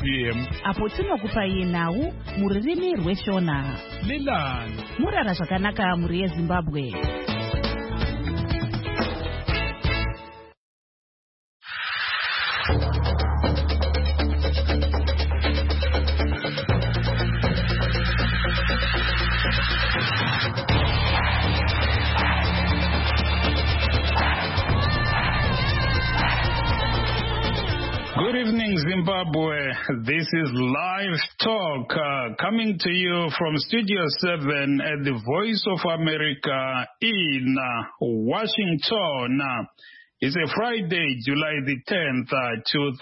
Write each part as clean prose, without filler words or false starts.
PM apo tinokupai nhau mururimi rweshona. Lilani Murara zvakanaka muri yeZimbabwe. Good evening, Zimbabwe. This is Live Talk coming to you from Studio 7 at the Voice of America in Washington. It's a Friday, July the 10th,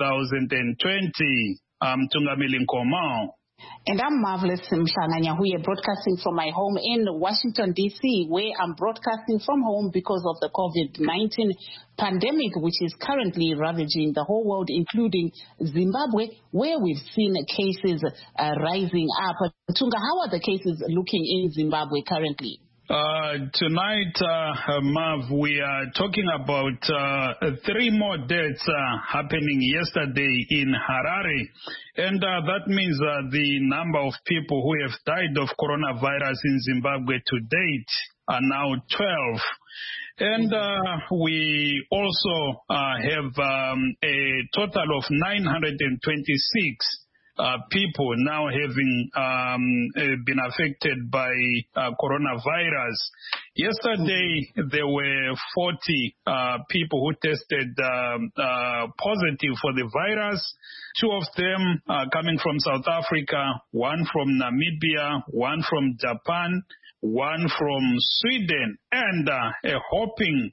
2020. I'm Tungamili Nkomo. And I'm Marvelous Mshanganyahuye, broadcasting from my home in Washington, D.C., where I'm broadcasting from home because of the COVID-19 pandemic, which is currently ravaging the whole world, including Zimbabwe, where we've seen cases rising up. Tunga, how are the cases looking in Zimbabwe currently? Tonight, Mav, we are talking about 3 more deaths happening yesterday in Harare. And that means the number of people who have died of coronavirus in Zimbabwe to date are now 12. And we also have a total of 926 people now having been affected by coronavirus. Yesterday, there were 40 people who tested positive for the virus. 2 of them coming from South Africa, 1 from Namibia, 1 from Japan, 1 from Sweden, and a whopping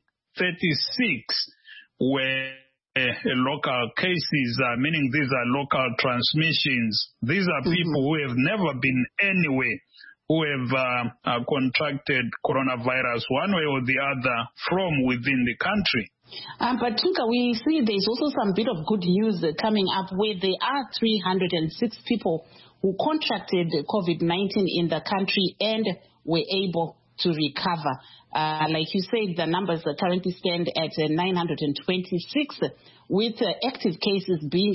36 were local cases, meaning these are local transmissions. These are people who have never been anywhere, who have contracted coronavirus one way or the other from within the country. But Tunga, we see there's also some bit of good news coming up where there are 306 people who contracted COVID-19 in the country and were able to recover. Like you said, the numbers currently stand at 926, with active cases being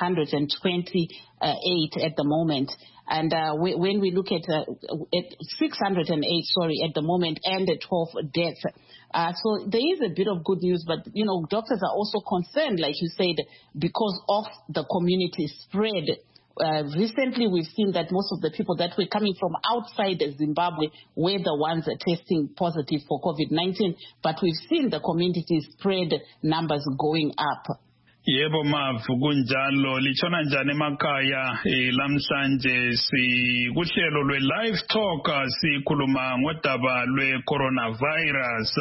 828 at the moment. And when we look at 608, at the moment, and 12 deaths. So there is a bit of good news, but, you know, doctors are also concerned, like you said, because of the community spread. Recently, we've seen that most of the people that were coming from outside Zimbabwe were the ones testing positive for COVID-19, but we've seen the community spread numbers going up. Yebo Mavu kunjalo lichona njani emakhaya lamhlanje kuhlelo lwe live talk sikhuluma ngodaba lwe coronavirus.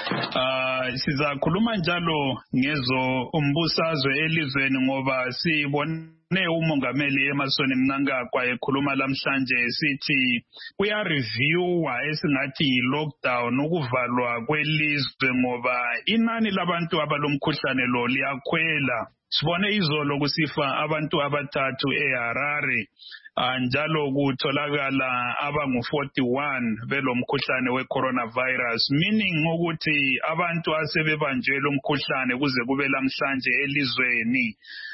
Sizakhuluma njalo ngezo umbusazwe elizweni ngoba sibone umongameli Emmerson Mnangagwa ekhuluma lamhlanje sithi kuyareviewa esingathi lockdown, ukuvalwa kwelizwe ngoba inani labantu abalomkhuhlane lo liyakhwela. Sibone izolo kusifa abantu 3 eHarare, njalo kutholakala abangu-41 belomkhuhlane we-coronavirus, meaning ukuthi abantu asebebanjwe lo mkhuhlane kuze kube lamhlanje elizweni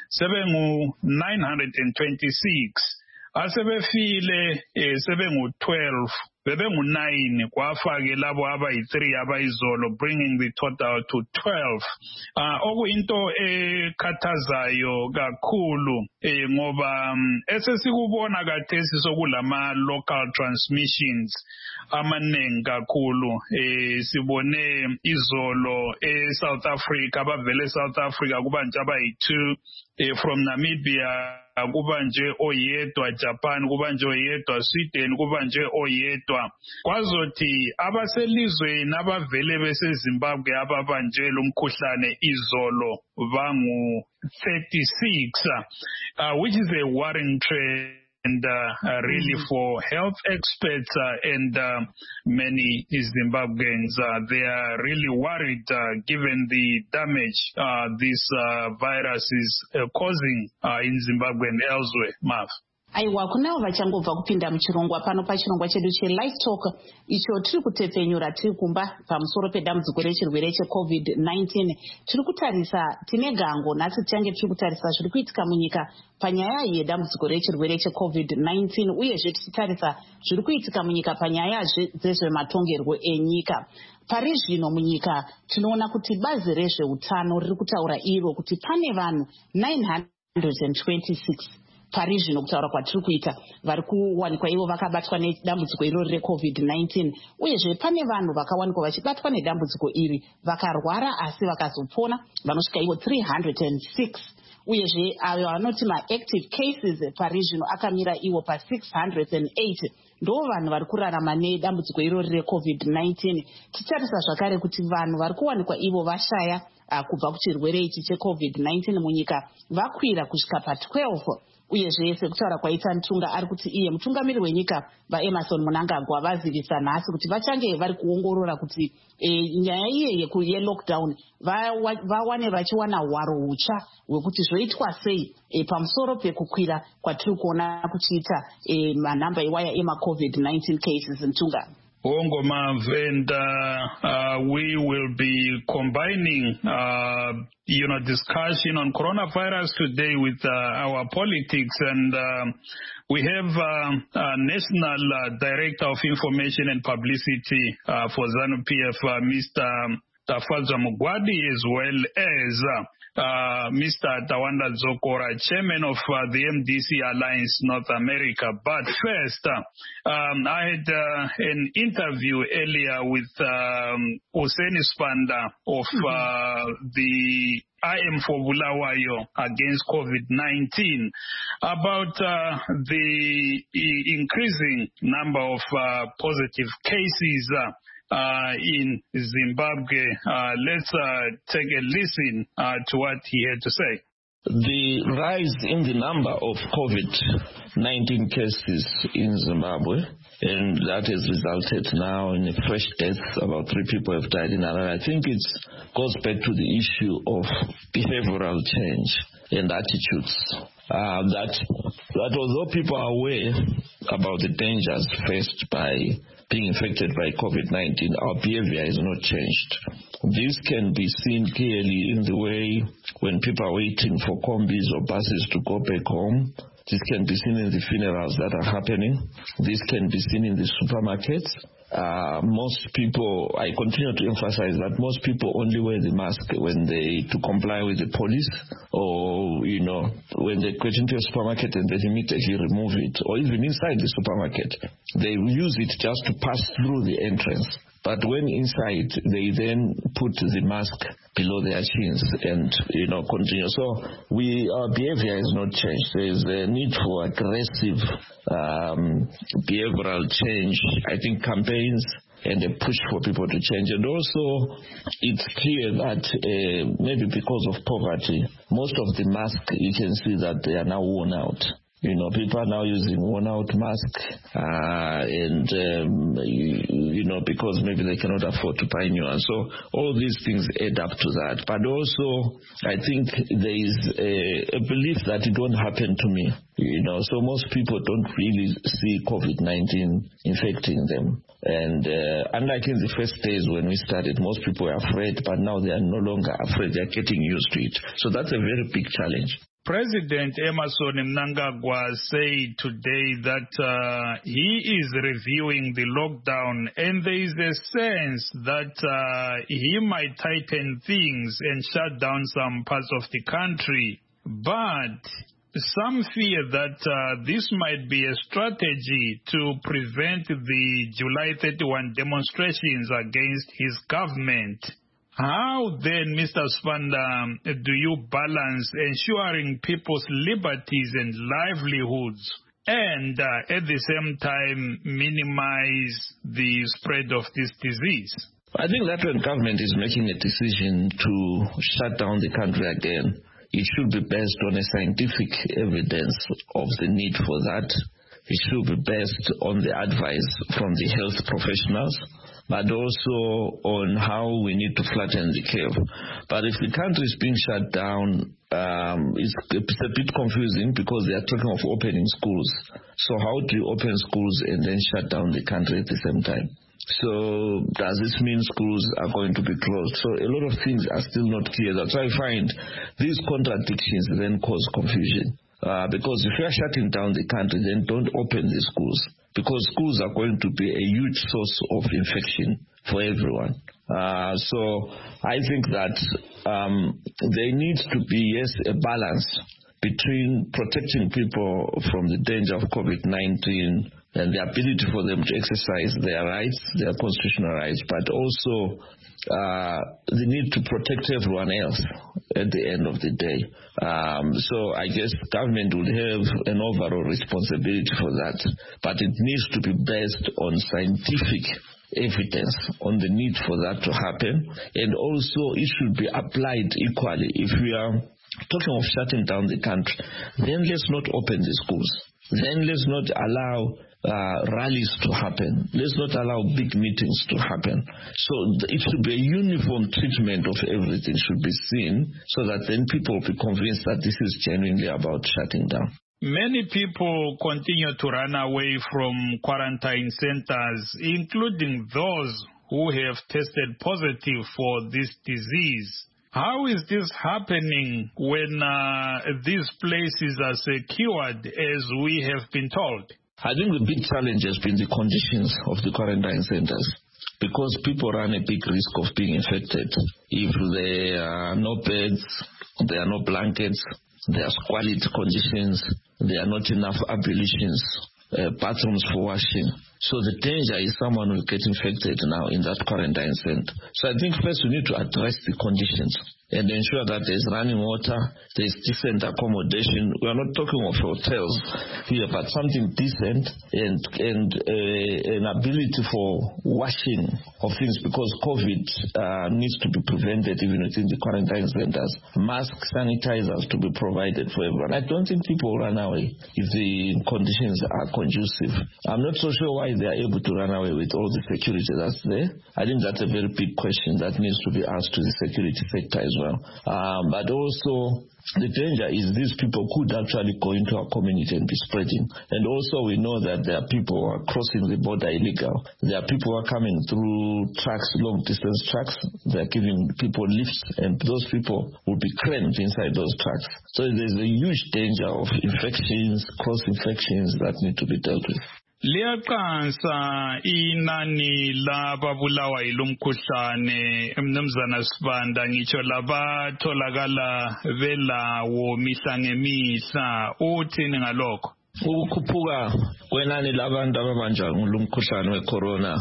sebengu-926, asebefile sebengu-12, bebengu-9 kwafake labo abayi-3 abayizolo, bringing the total to 12. Okuyinto ekhathazayo kakhulu ngoba esesikubona kathesi sokulama local transmissions amaningi kakhulu. Sibone izolo eSouth Africa, abavele eSouth Africa kubanje abayi-2, from Namibia kubanje oyedwa, Japan kubanje oyedwa, Sweden kubanje oyedwa. Kwazothi abaselizweni abavele beseZimbabwe ababanje lo mkhuhlane izolo bangu 36, which is a worrying trend. And really for health experts and many Zimbabweans, they are really worried given the damage this virus is causing in Zimbabwe and elsewhere. Marv. aiwa kunavo vachangobva kupinda muchirongwa pano pachirongwa chedu chelive talk icho tiri kutepfenyura tiri kumba pamusoro pedambudziko rechirwere checovid-19. tiri kutarisa tine gango nhasi tichange tiri kutarisa zviri kuitika munyika panyaya yedambudziko rechirwere checovid-19 uyezve tichitarisa zviri kuitika munyika panyaya dzezvematongerwo enyika. Pari zvino munyika tinoona kuti bazi rezveutano riri kutaura iro kuti pane vanhu 926 pari zvino kutaura kwatiri kuita vari kuwanikwa ivo vakabatwa nedambudziko irori recovid-19 uyezve pane vanhu vakawanikwa vachibatwa nedambudziko iri vakarwara asi vakazopona vanosvika ivo 306 uyezve avo vanoti maactive cases pari zvino akamira ivo pa608 ndo vanhu vari kurarama nedambudziko irori recovid-19. tichitarisa zvakare kuti vanhu vari kuwanikwa ivo vashaya kubva kuchirwere ichi checovid-19 munyika vakwira kusvika pa12 uyezve sekutaura kwaita ntunga ari kuti iye mutungamiri wenyika vaEmerson Mnangagwa vazivisa nhasi kuti vachange vari kuongorora kuti nyaya iye yelockdown vawane vachiwana hwaro hutsva hwekuti zvoitwa sei pamusoro pekukwira kwatiri kuona kuchiita manhamba iwaya emacovid-19 cases. Ntunga Ongomav, and we will be combining, discussion on coronavirus today with our politics, and we have National Director of Information and Publicity for ZANU-PF, Mr. Tafadzwa Mugwadi, as well as Mr. Tawanda Zokora, Chairman of the MDC Alliance North America. But first, I had an interview earlier with Hussein Spanda of the I Am for Bulawayo against COVID-19 about the increasing number of positive cases in Zimbabwe. Let's take a listen to what he had to say. The rise in the number of COVID-19 cases in Zimbabwe, and that has resulted now in a fresh death. About 3 people have died in Harare. I think it goes back to the issue of behavioral change and attitudes. That although people are aware about the dangers faced by being infected by COVID-19, our behavior has not changed. This can be seen clearly in the way when people are waiting for combis or buses to go back home. This can be seen in the funerals that are happening. This can be seen in the supermarkets. Most people, I continue to emphasize that most people only wear the mask when to comply with the police, or, when they get into a supermarket and they immediately remove it, or even inside the supermarket. They use it just to pass through the entrance. But when inside, they then put the mask below their chins and, continue. So our behavior has not changed. There is a need for aggressive behavioral change. I think campaigns and a push for people to change. And also, it's clear that maybe because of poverty, most of the masks, you can see that they are now worn out. People are now using worn-out masks, because maybe they cannot afford to buy new ones. So all these things add up to that. But also, I think there is a belief that it won't happen to me. So most people don't really see COVID-19 infecting them. And unlike in the first days when we started, most people were afraid, but now they are no longer afraid. They are getting used to it. So that's a very big challenge. President Emerson Mnangagwa said today that he is reviewing the lockdown, and there is a sense that he might tighten things and shut down some parts of the country. But some fear that this might be a strategy to prevent the July 31 demonstrations against his government. How then, Mr. Spanda, do you balance ensuring people's liberties and livelihoods and at the same time minimize the spread of this disease? I think that when government is making a decision to shut down the country again, it should be based on a scientific evidence of the need for that. It should be based on the advice from the health professionals, but also on how we need to flatten the curve. But if the country is being shut down it's a bit confusing because they are talking of opening schools. So how do you open schools and then shut down the country at the same time? So does this mean schools are going to be closed? So a lot of things are still not clear. That's why I find these contradictions then cause confusion. Because if you are shutting down the country, then don't open the schools. Because schools are going to be a huge source of infection for everyone. So I think that there needs to be, yes, a balance between protecting people from the danger of COVID-19 and the ability for them to exercise their rights, their constitutional rights, but also the need to protect everyone else at the end of the day. So I guess government will have an overall responsibility for that, but it needs to be based on scientific evidence on the need for that to happen, and also it should be applied equally. If we are talking of shutting down the country, then let's not open the schools. Then let's not allow rallies to happen. Let's not allow big meetings to happen. So it should be a uniform treatment of everything should be seen, so that then people will be convinced that this is genuinely about shutting down. Many people continue to run away from quarantine centers, including those who have tested positive for this disease. How is this happening when these places are secured, as we have been told? I think the big challenge has been the conditions of the quarantine centers, because people run a big risk of being infected. If there are no beds, there are no blankets, there are squalid conditions, there are not enough ablutions, bathrooms for washing. So the danger is someone will get infected now in that quarantine center. So I think first we need to address the conditions and ensure that there's running water, there's decent accommodation. We are not talking of hotels here, but something decent and an ability for washing of things, because COVID needs to be prevented even within the quarantine centers. Masks, sanitizers to be provided for everyone. I don't think people will run away if the conditions are conducive. I'm not so sure why they are able to run away with all the security that's there. I think that's a very big question that needs to be asked to the security sector as well. But also, the danger is these people could actually go into our community and be spreading. And also we know that there are people who are crossing the border illegal. There are people who are coming through trucks, long distance trucks. They are giving people lifts, and those people will be crammed inside those trucks. So there's a huge danger of infections, cross-infections that need to be dealt with. Liyaqansa inani lababulawa ilumkhuhlane Mnumzana Sibanda, ngitsho labatholakala belawo mihla ngemihla, uthini ngalokho? Ukukhuphuka kwenani labantu ababanjwa ngumkhuhlane wecorona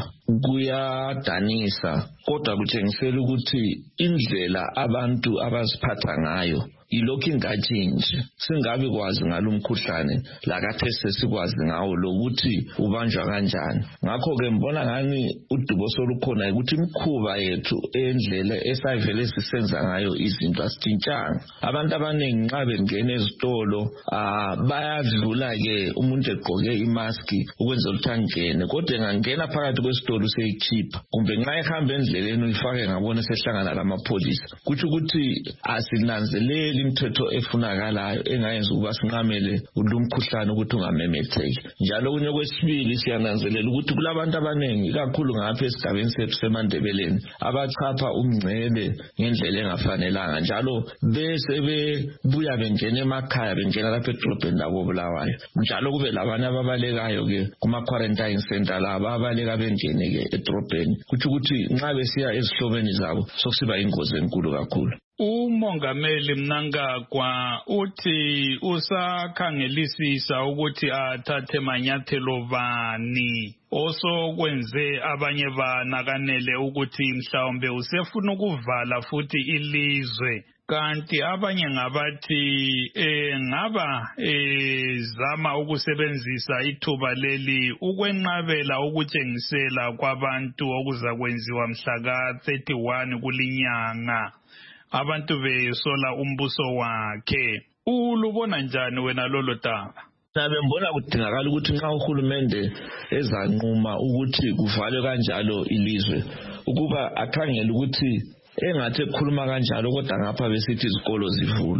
kuyadanisa, kodwa kutshengisela ukuthi indlela abantu abaziphatha ngayo ilokhu ingajinji. Singabi kwazi ngalumkhuhlane lakathese sikwazi ngawo lokuthi ubanjwa kanjani. Ngakho ke mbona ngani udubo solukhona ukuthi imkhuba yethu endlela esayivele sisenza ngayo izinto asitshintshanga. Abantu abaningi nxa bengena ezitolo bayadlula ke umuntu egqoke imaski ukwenza ukuthi angene, kodwa engangena phakathi kwesitolo seyikhipha, kumbe nxa ehamba endleleni uyifake ngabona sehlangana lamapholisa. Kuthi ukuthi asinanzeleli imithetho efunakalayo engayenza ukuba sinqamele lumkhuhlane ukuthi ungamemetheki. Njalo kunye kwesibili siyananzelela ukuthi kulabantu abaningi kakhulu ngapha esigabeni sethu seMandebeleni abachapha umngcele ngendlela engafanelanga, njalo bese bebuya bengena emakhaya, bengena lapha edolobheni labo Bulawayo. Njalo kube labanye ababalekayo ke kuma quarantine center laba abaleka bengene ke edolobheni. Kuthi ukuthi nxa besiya ezihlobeni zabo sokusiba ingozi enkulu kakhulu. Umongameli Mnangagwa uthi usakhangelisisa ukuthi athathe manyathelo bani osokwenze abanye banakanele ukuthi mhlawumbe usefuna ukuvala futhi ilizwe, kanti abanye ngabathi ngaba zama ukusebenzisa ithuba leli ukwenqabela ukutshengisela kwabantu okuzakwenziwa mhla ka-31 kulinyanga, abantu besola umbuso wakhe. Ulubona njani wena lolo daba? Bembona kudingakala ukuthi nxa uhulumende ezanquma ukuthi kuvalwe kanjalo ilizwe, ukuba akhangele ukuthi engathi ekhuluma kanjalo kodwa ngapha besithi izikolo zivulwe.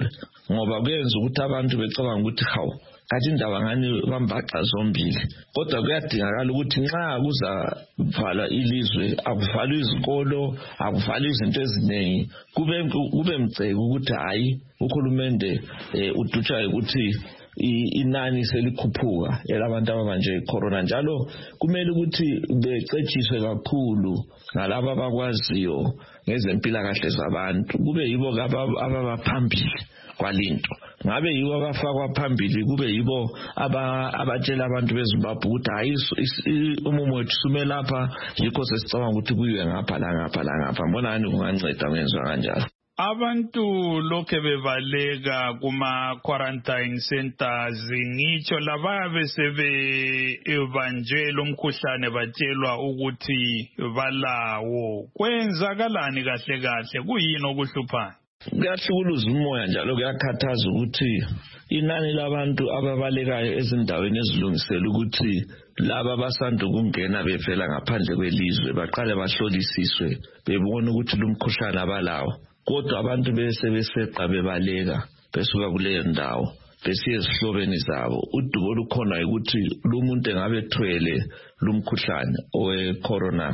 ngoba kuyenza ukuthi abantu becabanga ukuthi hawu kathi indaba ngani bambaxa zombili. Kodwa kuyadingakala ukuthi nxa kuzavala ilizwe akuvalwe izikolo, akuvalwe izinto eziningi, kube mcebo ukuthi hayi uhulumende udutsha ukuthi inani selikhuphuka elabantu ababanjwe corona, njalo kumele ukuthi becetshiswe kakhulu ngalabo abakwaziyo ngezempilakahle zabantu, kube yibo ababaphambili kwalinto. Ngabe yibo abafakwa phambili, kube yibo abatshela abantu beZimbabwe ukuthi hayi umumo wethu sume lapha, yikho sesicabanga ukuthi kuyiwe ngapha la ngapha la ngapha. Mbonani kunganceda ngenzwa kanjalo. Abantu lokhe bevaleka kuma-quarantine centers, ngitsho lababe sebebanjwe umkhuhlane batshelwa ukuthi balawo. Kwenzakalani kahle kahle? Kuyini okuhluphayo? Kuyahlukuluza umoya njalo kuyakhathaza ukuthi inani labantu ababalekayo ezindaweni ezilungisela ukuthi laba abasanda ukungena bevela ngaphandle kwelizwe baqale bahlolisiswe bebona ukuthi lumkhuhlane abalawo. Kodwa abantu bese beseqa bebaleka besuka kuleyo ndawo besiye ezihlobeni zabo. Udubo olukhona ukuthi lo muntu engabe ethwele lumkhuhlane owe-corona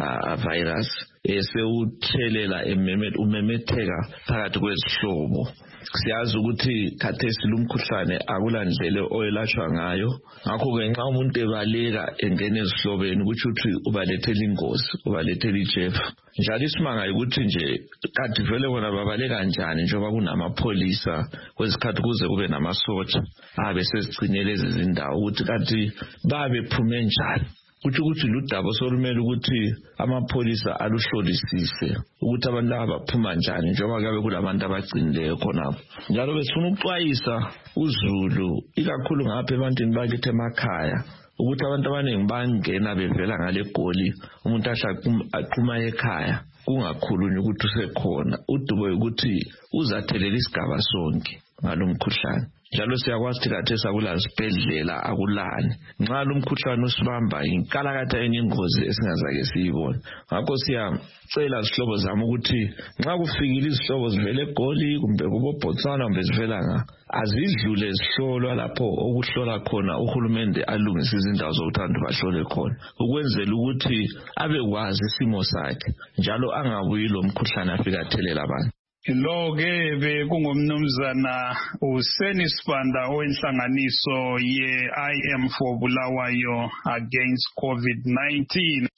virus esewuthelela umemetheka phakathi kwezihlobo. Siyazi ukuthi khathesi lumkhuhlane akulandlela oyelatshwa ngayo, ngakho-ke nxa umuntu ebaleka engena ezihlobeni kutsho ukuthi ubalethela ingozi, ubalethela ijefu. Njalo isimanga ukuthi nje kanti vele bona babaleka njani njengoba kunamapholisa kwesikhathi kuze kube namasotsha abesezigcinele lezi zindawo ukuthi kanti babephume njani. Kuthi ukuthi ludaba solumele ukuthi amapholisa aluhlolisise ukuthi abantu laba baphuma njani njengoba kabe kulabantu abagcinileyo khonapho. Njalo besifuna ukuxwayisa uzulu ikakhulu ngapha ebantwini bakithi emakhaya ukuthi abantu abaningi bangena bevela ngale Goli, umuntu aqhuma ekhaya kungakhulunywa ukuthi usekhona. Udubo ukuthi uzathelela isigaba sonke ngalomkhuhlane. Njalo siyakwazi ukuthi kathesi akulazibhedlela akulani. Nxa lumkhuhlane usibamba inkalakatha eningozi esingazake siyibone. Ngakho siyacela izihlobo zami ukuthi nxa kufikile izihlobo zivele eGoli kumbe kuboBotswana kumbe zivela azidlule zihlolwa lapho okuhlola khona uhulumende alungise izindawo zokuthi abantu bahlole khona ukwenzela ukuthi abekwazi isimo sakhe njalo angabuyi lo mkhuhlane afika athelela abantu. Lo-ke bekungumnumzana uSeni Sibanda owenhlanganiso ye-I Am for Bulawayo against COVID-19.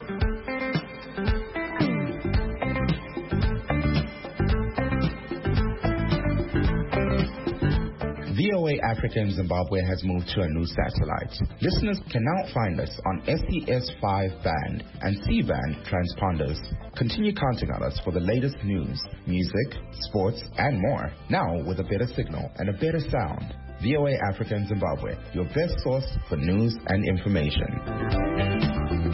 VOA Africa in Zimbabwe has moved to a new satellite. Listeners can now find us on SES 5 band and C band transponders. Continue counting on us for the latest news, music, sports, and more. Now with a better signal and a better sound. VOA Africa in Zimbabwe, your best source for news and information.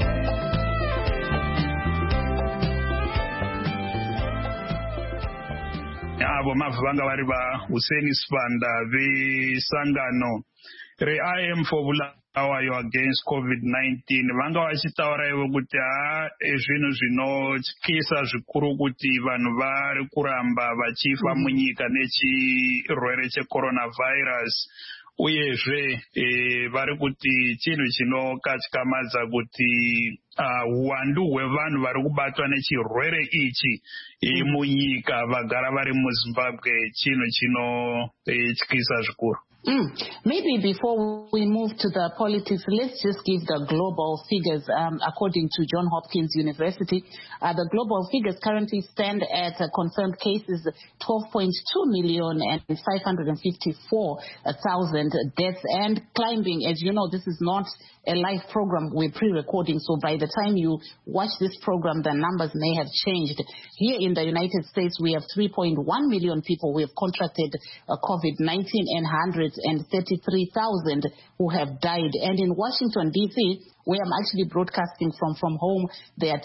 Abo mavanga vari va Useni Sibanda vesangano re-I Am for Bulawayo against COVID-19 vanga vachitaura ivo kuti zvinhu zvinotyisa zvikuru kuti vanhu vari kuramba vachifa munyika nechirwere checoronavirus. Uyezve vari kuti chinhu chinokatyamadza kuti uwandu hwevanhu vari kubatwa nechirwere ichi munyika vagara vari muZimbabwe chinhu chinotyisa zvikuru. Maybe before we move to the politics, let's just give the global figures. According to Johns Hopkins University, the global figures currently stand at confirmed cases 12.2 million and 554,000 deaths and climbing. As you know, this is not a live program. We're pre-recording, so by the time you watch this program, the numbers may have changed. Here in the United States, we have 3.1 million people who have contracted COVID-19 and 133,000 who have died. And in Washington, D.C., where I'm actually broadcasting from home, there are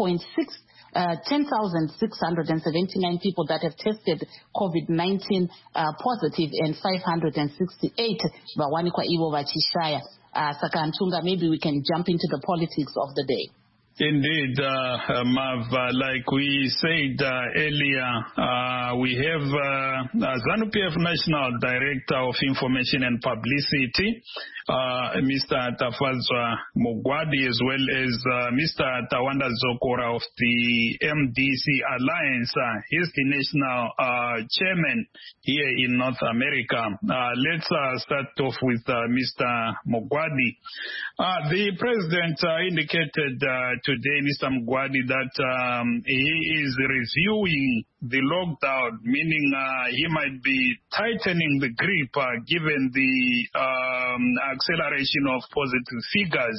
10,679 people that have tested COVID-19 positive and 568 vawanikwa ivo vachishaya. Saka Ntunga, maybe we can jump into the politics of the day. Indeed, Mav, like we said earlier, we have ZANU-PF National Director of Information and Publicity, Mr. Tafadzwa Mogwadi, as well as Mr. Tawanda Zokora of the MDC Alliance. He's the national chairman here in North America. Let's start off with Mr. Mogwadi. The president indicated today, Mr. Mogwadi, that he is reviewing the lockdown, meaning he might be tightening the grip given the acceleration of positive figures.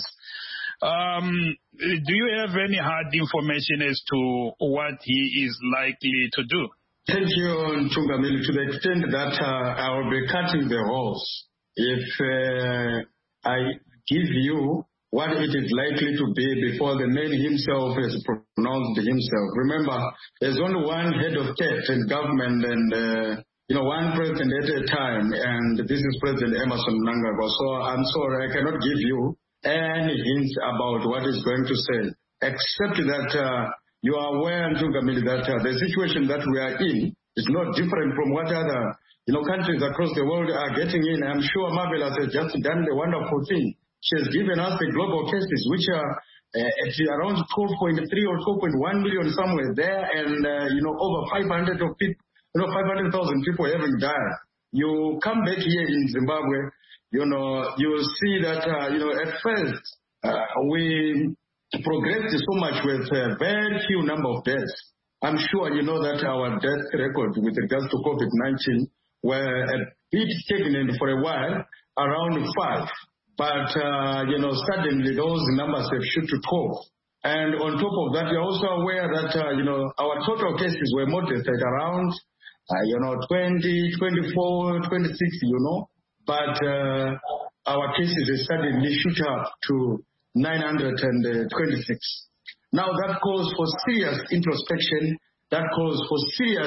Do you have any hard information as to what he is likely to do? Thank you, Tungamili, to the extent that I will be cutting the horse if I give you what it is likely to be before the man himself has pronounced himself. Remember, there's only one head of state and government and, one president at a time, and this is President Emmerson Mnangagwa. So I'm sorry, I cannot give you any hints about what he's going to say, except that you are aware, Tungamili, that the situation that we are in is not different from what other countries across the world are getting in. I'm sure Marvelous has just done the wonderful thing. She has given us the global cases, which are at around 12.3 or 12.1 million somewhere there, and over 500,000 people having died. You come back here in Zimbabwe, you will see that at first we progressed so much with a very few number of deaths. I'm sure you know that our death record with regards to COVID-19 were a bit stagnant for a while, around 5. But, suddenly those numbers have shot to 12. And on top of that, you're also aware that, our total cases were modest at around, 20, 24, 26, But our cases have suddenly shoot up to 926. Now that calls for serious introspection. That calls for serious,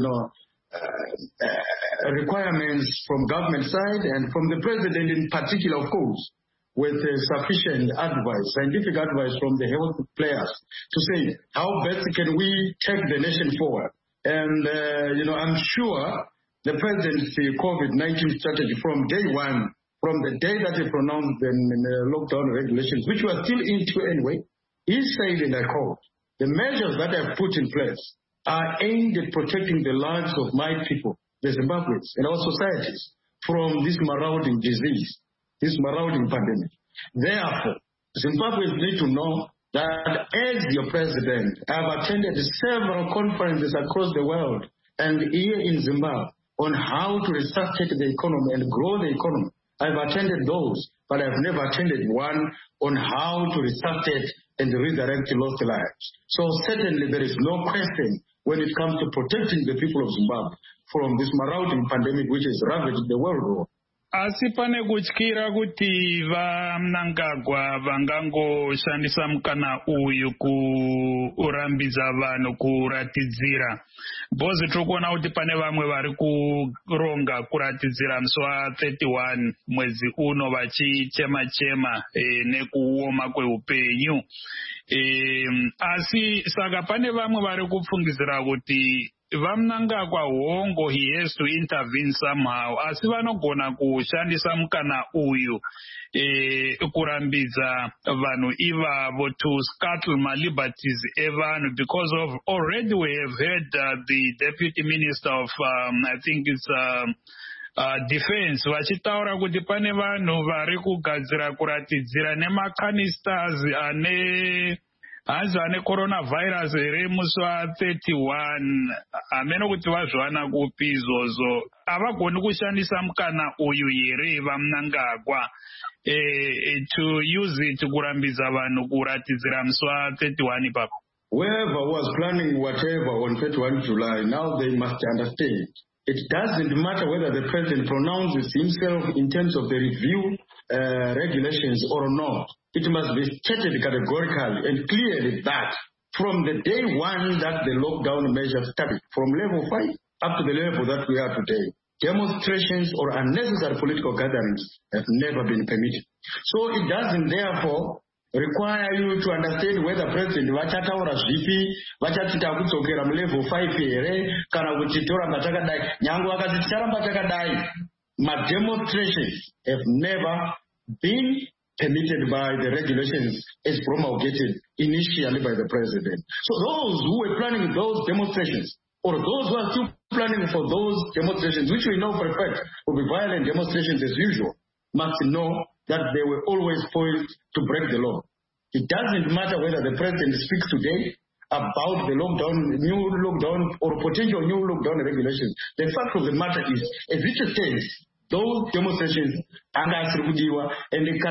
requirements from government side and from the president in particular, of course, with sufficient advice, scientific advice from the health players to say how best can we take the nation forward. And, I'm sure the president's COVID-19 strategy from day one, from the day that he pronounced the lockdown regulations, which were still into anyway, he said in a quote, the measures that I've put in place are aimed at protecting the lives of my people, the Zimbabweans, and our societies from this marauding disease, this marauding pandemic. Therefore, Zimbabweans need to know that as your president, I've attended several conferences across the world and here in Zimbabwe on how to resuscitate the economy and grow the economy. I've attended those, but I've never attended one on how to resuscitate and resurrect lost lives. So certainly there is no question when it comes to protecting the people of Zimbabwe from this marauding pandemic which has ravaged the world over. Asi pane kutyira kuti vaMnangagwa vangangoshandisa mukana uyu kurambidza vanhu kuratidzira. Bhozi tikuona kuti pane vamwe vari kuronga kuratidzira musi wa31 mwezi uno vachichema-chema nekuoma kweupenyu. Asi saka pane vamwe vari kupfungidzira kuti vaMnangagwa hongo he has to intervene somehow, asi vanogona kushandisa mukana uyu kurambidza vanhu ivavo to scuttle liberties evanhu, because of already we have heard the deputy minister of I think it's defense vachitaura kuti pane vanhu vari kugadzira kuratidzira nemacanisters ane coronavirus here musi wa31 amene kuti vazviwana kupi izvozvo. Havagoni kushandisa mukana uyu here vaMnangagwa to use it kurambidza vanhu kuratidzira musi wa31 ipapo? Whoever was planning whatever on 31 July, now they must understand. It doesn't matter whether the president pronounces himself in terms of the review regulations or not. It must be stated categorically and clearly that from the day one that the lockdown measures started, from level 5 up to the level that we are today, demonstrations or unnecessary political gatherings have never been permitted. So it doesn't therefore require you to understand whether president vachataura zvipi, vachati takudzokera mulevel 5 here kana kuti toramba takadai. Nyange vakati ticharamba takadai, demonstrations have never been permitted by the regulations as promulgated initially by the president. So those who were planning those demonstrations, or those who are still planning for those demonstrations, which we know for a fact will be violent demonstrations as usual, must know that they were always poised to break the law. It doesn't matter whether the president speaks today about the lockdown, new lockdown, or potential new lockdown regulations. The fact of the matter is, as it stands, those demonstrations are not repudiwa, and the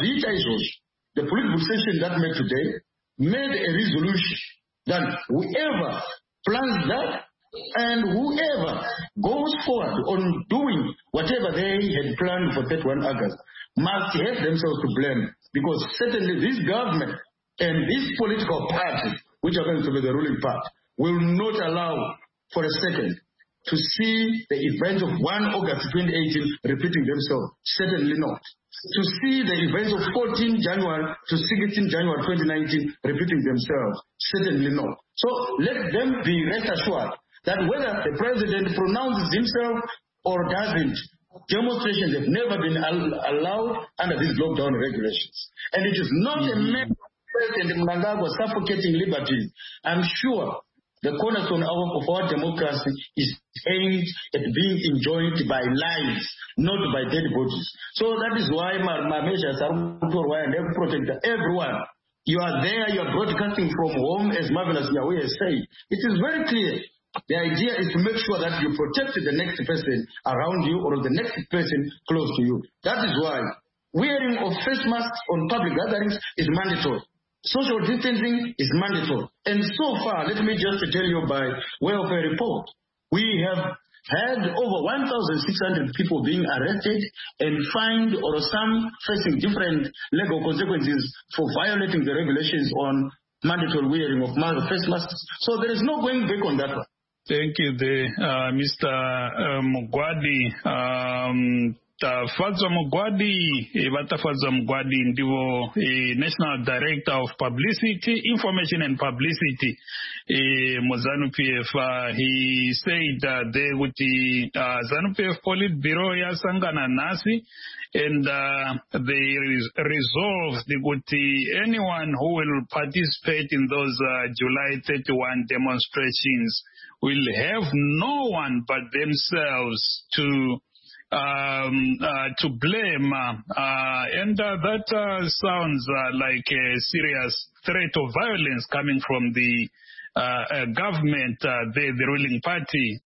the political session that met today made a resolution that whoever plans that and whoever goes forward on doing whatever they had planned for 31 August must have themselves to blame, because certainly this government and this political party, which happens to be the ruling party, will not allow for a second to see the events of 1 August 2018 repeating themselves. Certainly not. To see the events of 14 January to 16 January 2019 repeating themselves. Certainly not. So let them be rest assured that whether the president pronounces himself or doesn't, demonstrations have never been allowed under these lockdown regulations. And it is not a matter of President Mnangagwa suffocating liberties. I'm sure the cornerstone of our democracy is aimed at being enjoyed by lives, not by dead bodies. So that is why my measures are and they protect everyone. You are there, you are broadcasting from home, as Marvelous Yahweh has said. It is very clear. The idea is to make sure that you protect the next person around you or the next person close to you. That is why wearing of face masks on public gatherings is mandatory. Social distancing is mandatory. And so far, let me just tell you by way of a report, we have had over 1,600 people being arrested and fined, or some facing different legal consequences for violating the regulations on mandatory wearing of face masks. So there is no going back on that one. Thank you, Mr. Mugwadi. Fadzwa Mugwadi, Vatafadzwa Mugwadi, ndivo National Director of Publicity, Information and Publicity, ZANU-PF. He said they would the ZANU-PF Politburo yasangana nasi, and they resolved anyone who will participate in those July 31 demonstrations will have no one but themselves to blame, and that sounds like a serious threat of violence coming from the government, the ruling party.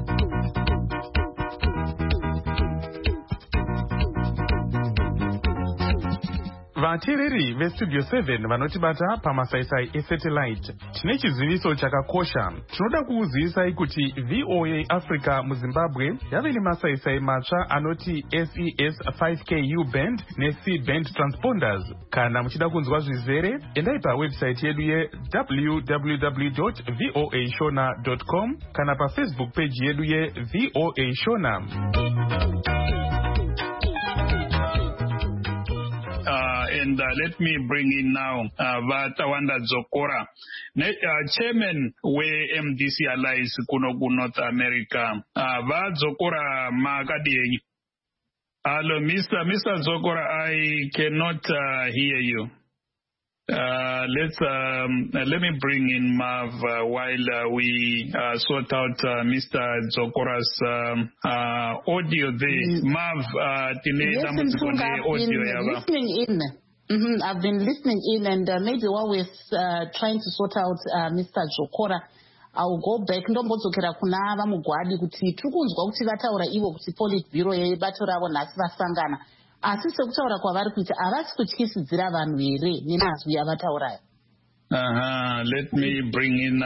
Vateereri vestudio 7 vanotibata pamasaisai esatellite. Tine chiziviso chakakosha. Tinoda kuuzivisai kuti VOA Africa muZimbabwe yave nemasaisai matsva anoti SES 5Ku band neC band transponders. Kana muchida kunzwa zvizere, endai pawebsite yedu www.voashona.com kana pafacebook page yedu VOA Shona. And let me bring in now Vatawanda Dzokora, chairman where MDC Allies kuno North America. Dzokora Magadi. Hello, Mr. Dzokora, I cannot hear you. Let me bring in Mav while we sort out Mr. Dzokora's audio there. Mav, I've been listening in, and maybe while we're trying to sort out Mr. Dzokora, I'll go back. Ndombodzokera kuna Mugwadi kuti tukunzwa kuti vataura ivo kuti Politburo yebato ravo nhasi vasangana. Asi sekutaura kwavari kuita havasi kutyisidzira vanhu here nemazwi avataurayo. Let me bring in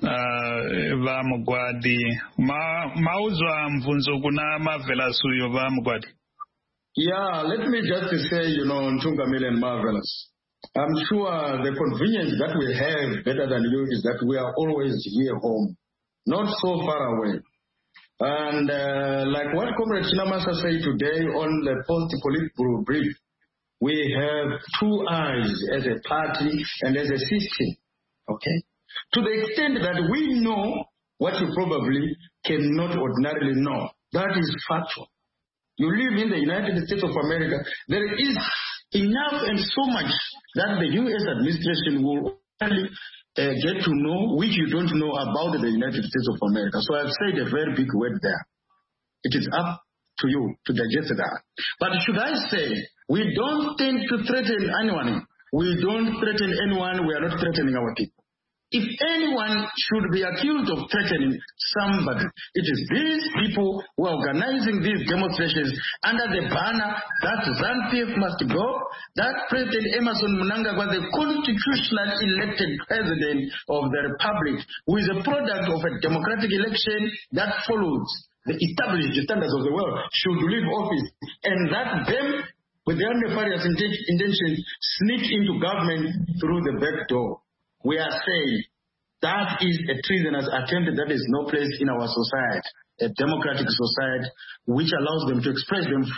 Vamugwadi. Mauzwa mvunzo kuna Marvelous uyo Vamugwadi. Yeah, let me just say, Ntungamile and Marvelous, I'm sure the convenience that we have better than you is that we are always here home, not so far away. And like what Comrade Chinamasa said today on the post-Politburo brief, we have two eyes as a party and as a system. Okay? To the extent that we know what you probably cannot ordinarily know. That is factual. You live in the United States of America. There is enough and so much that the U.S. administration will only get to know which you don't know about the United States of America. So I've said a very big word there. It is up to you to digest that. But should I say, we don't tend to threaten anyone. We don't threaten anyone. We are not threatening our people. If anyone should be accused of threatening somebody, it is these people who are organizing these demonstrations under the banner that ZANU-PF must go, that President Emmerson Mnangagwa, the constitutional elected president of the republic, who is a product of a democratic election that follows the established standards of the world, should leave office, and that them, with their nefarious intentions, sneak into government through the back door. We are saying that is a treasonous attempt. That is no place in our society, a democratic society, which allows them to express themselves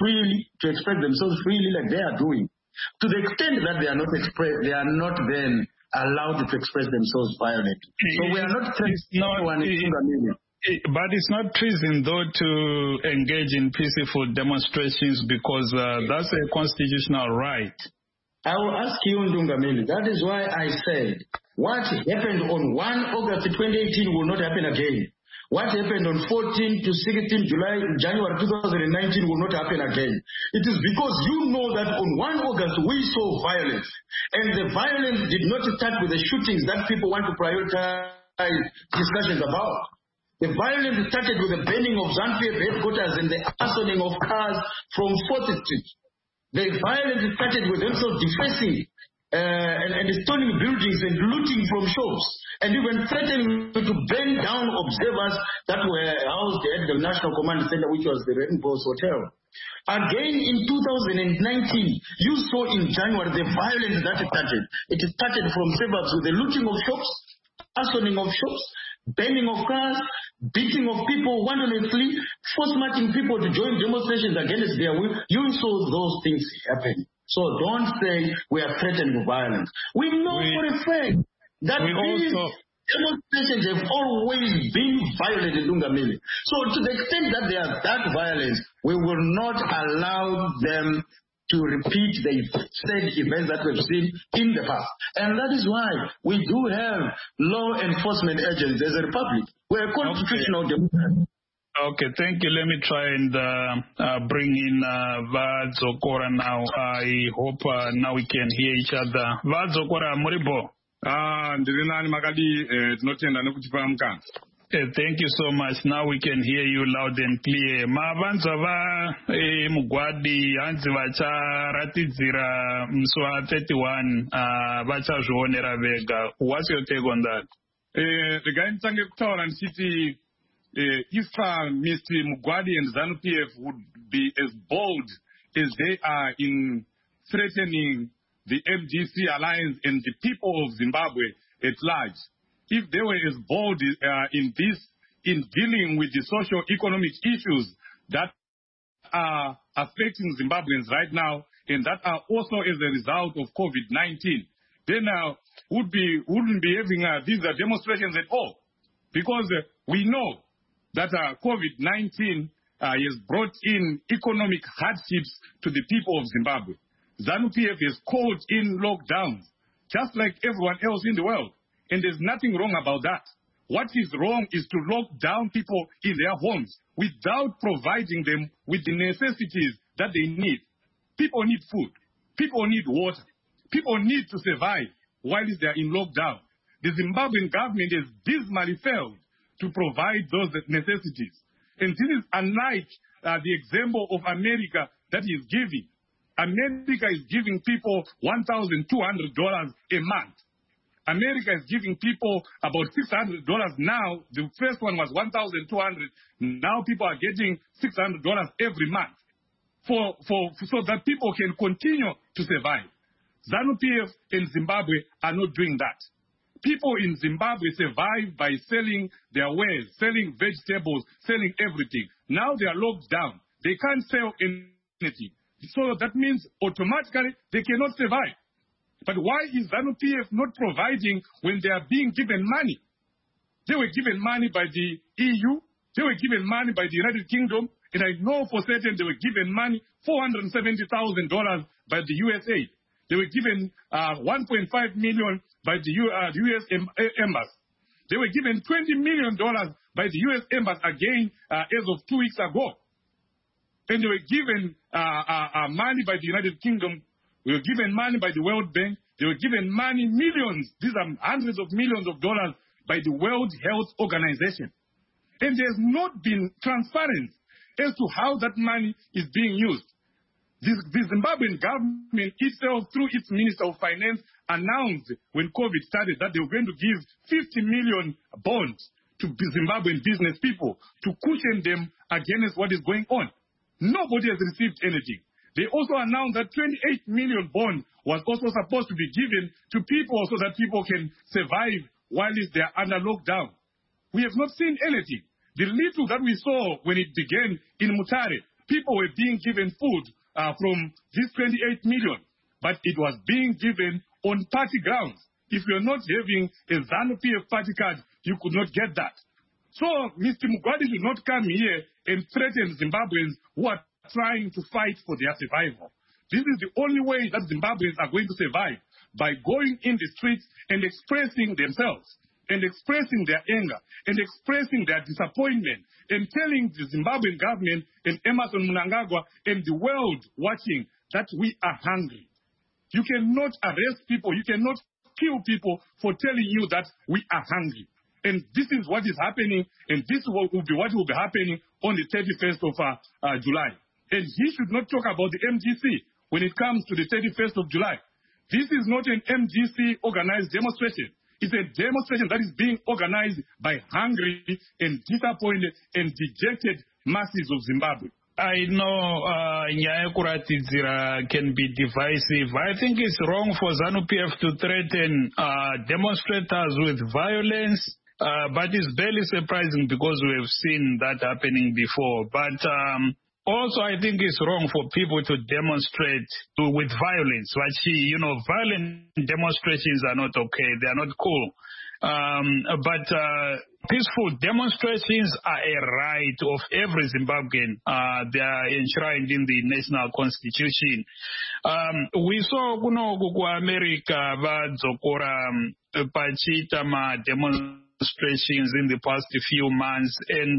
freely like they are doing. To the extent that they are not then allowed to express themselves violently. So we are not threatening anyone in Tungamili. But it's not treason, though, to engage in peaceful demonstrations because that's a constitutional right. I will ask you, Ndungamili, that is why I said what happened on 1 August 2018 will not happen again. What happened on 14 to 16 January 2019 will not happen again. It is because you know that on 1 August we saw violence. And the violence did not start with the shootings that people want to prioritize discussions about. The violence started with the burning of ZANU-PF headquarters and the arsoning of cars from 4th Street. The violence started with themselves defacing and stoning buildings and looting from shops and even threatening to burn down observers that were housed at the National Command Center, which was the Rainbow Hotel. Again, in 2019, you saw in January the violence that started. It started from suburbs with the looting of shops, arsoning of shops, burning of cars, beating of people violently, force-marching people to join demonstrations against their will. You saw those things happen. So don't say we are threatened with violence. We know for a fact that these demonstrations have always been violent in Tungamili. So to the extent that they are that violent, we will not allow them to repeat the said events that we've seen in the past. And that is why we do have law enforcement agents as a republic. We're a constitutional democracy. Okay, thank you. Let me try and bring in Vads Okora now. I hope now we can hear each other. Vads Okora, Moribo. Thank you so much. Now we can hear you loud and clear. Mavanzava Mugwadi Anzivacha Ratizira Mswa 31 Vacha Zhuonera Vega. What's your take on that? The guy in Tange and City, if Mr. Mugwadi and ZANU-PF would be as bold as they are in threatening the FDC alliance and the people of Zimbabwe at large, if they were as bold in dealing with the socio-economic issues that are affecting Zimbabweans right now and that are also as a result of COVID-19, then wouldn't be having these demonstrations at all. Because we know that COVID-19 has brought in economic hardships to the people of Zimbabwe. ZANU-PF is caught in lockdowns, just like everyone else in the world. And there's nothing wrong about that. What is wrong is to lock down people in their homes without providing them with the necessities that they need. People need food. People need water. People need to survive while they're in lockdown. The Zimbabwean government has dismally failed to provide those necessities. And this is unlike the example of America that is giving. America is giving people $1,200 a month. America is giving people about $600 now. The first one was $1,200. Now people are getting $600 every month so that people can continue to survive. ZANU-PF in Zimbabwe are not doing that. People in Zimbabwe survive by selling their wares, selling vegetables, selling everything. Now they are locked down. They can't sell anything. So that means automatically they cannot survive. But why is ZANU-PF not providing when they are being given money? They were given money by the EU. They were given money by the United Kingdom. And I know for certain they were given money, $470,000 by the USA. They were given $1.5 million by the U.S. Embassy. They were given $20 million by the U.S. Embassy again as of 2 weeks ago. And they were given money by the United Kingdom. They were given money by the World Bank. They were given money, millions, these are hundreds of millions of dollars by the World Health Organization. And there's not been transparency as to how that money is being used. The Zimbabwean government itself, through its Minister of Finance, announced when COVID started that they were going to give 50 million bonds to Zimbabwean business people to cushion them against what is going on. Nobody has received anything. They also announced that 28 million bond was also supposed to be given to people so that people can survive while they are under lockdown. We have not seen anything. The little that we saw when it began in Mutare, people were being given food from this 28 million, but it was being given on party grounds. If you're not having a ZANU-PF party card, you could not get that. So Mr. Mugwadi should not come here and threaten Zimbabweans who are trying to fight for their survival. This is the only way that Zimbabweans are going to survive, by going in the streets and expressing themselves, and expressing their anger, and expressing their disappointment, and telling the Zimbabwean government and Emmerson Mnangagwa and the world watching that we are hungry. You cannot arrest people, you cannot kill people for telling you that we are hungry. And this is what is happening, and this will be what will be happening on the 31st of July. And he should not talk about the MGC when it comes to the 31st of July. This is not an MGC organized demonstration. It's a demonstration that is being organized by hungry and disappointed and dejected masses of Zimbabwe. I know Nyaya Kuratidzira can be divisive. I think it's wrong for ZANU-PF to threaten demonstrators with violence, but it's barely surprising because we have seen that happening before. But also, I think it's wrong for people to demonstrate with violence. Violent demonstrations are not okay. They are not cool. But peaceful demonstrations are a right of every Zimbabwean. They are enshrined in the national constitution. We saw America vadzokora pachita ma demonstrations in the past few months, and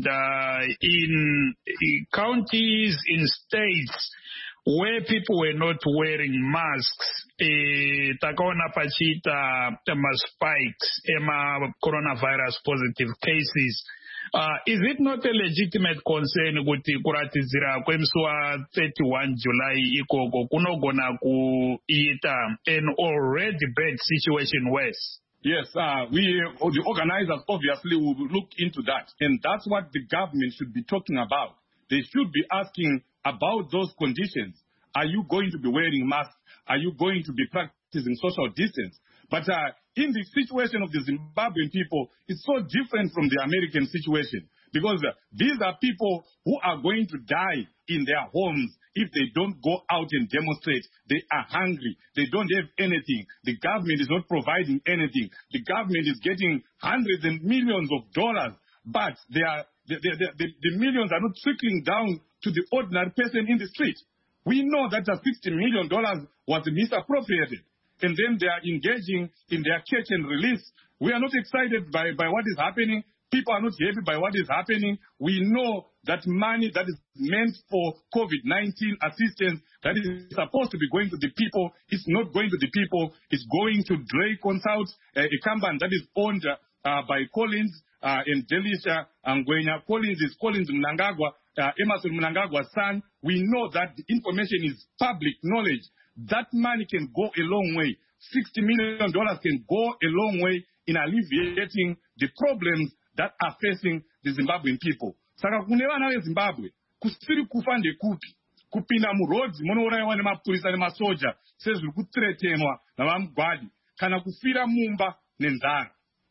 in counties, in states where people were not wearing masks, takaona pachita spikes ema coronavirus positive cases. Is it not a legitimate concern kuti kuratidzira kwemsuwa 31 July ikoko kunogona kuita an already bad situation worse? Yes, the organizers obviously will look into that. And that's what the government should be talking about. They should be asking about those conditions. Are you going to be wearing masks? Are you going to be practicing social distance? But in the situation of the Zimbabwean people, it's so different from the American situation. Because these are people who are going to die in their homes if they don't go out and demonstrate. They are hungry. They don't have anything. The government is not providing anything. The government is getting hundreds and millions of dollars, but the millions are not trickling down to the ordinary person in the street. We know that the $60 million was misappropriated, and then they are engaging in their catch and release. We are not excited by what is happening. People are not happy by what is happening. We know that money that is meant for COVID-19 assistance that is supposed to be going to the people, it's not going to the people. It's going to Drake Consult, a company that is owned by Collins and Delisha Ngwenya. Collins is Collins Mnangagwa, Emmerson Mnangagwa's son. We know that the information is public knowledge. That money can go a long way. $60 million can go a long way in alleviating the problems that are facing the Zimbabwean people. Saka kune vana veZimbabwe kusiri kufa ndekupi kupinda murodzi munourayiwa nemapurisa nemasoja sezviri kutretenwa navamugwadi kana kufira mumba nenzara.